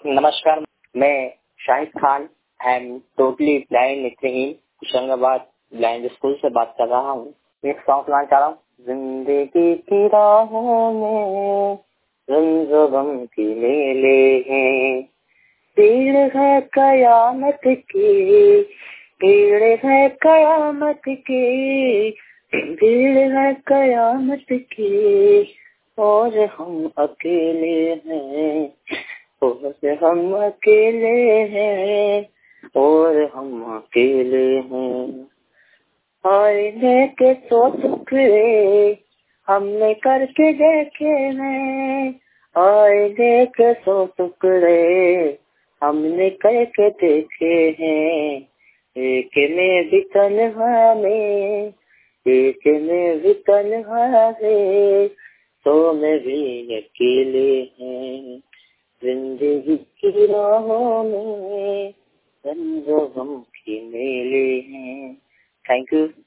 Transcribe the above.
नमस्कार, मैं Shahid Khan am totally blind नेत्रहीन होशंगाबाद ब्लाइंड स्कूल से बात कर रहा हूँ। एक सॉन्ग सुनाना चाह रहा हूँ। जिंदगी की राहों में रंज़ो गम की मेले हैं, पीड़ है कयामत की, पीड़ है कयामत की, भीड़ है कयामत की, और हम अकेले हैं, और हम अकेले हैं, और हम अकेले हैं। आईने के 100 टुकड़े हमने करके देखे हैं, आईने के 100 टुकड़े हमने करके देखे हैं। एक में भी तन्हा में, एक में भी तन्हा है, 100 में भी अकेले हैं। जिंदगी की राहों में रंज़ो गम की मेले हैं। Thank you.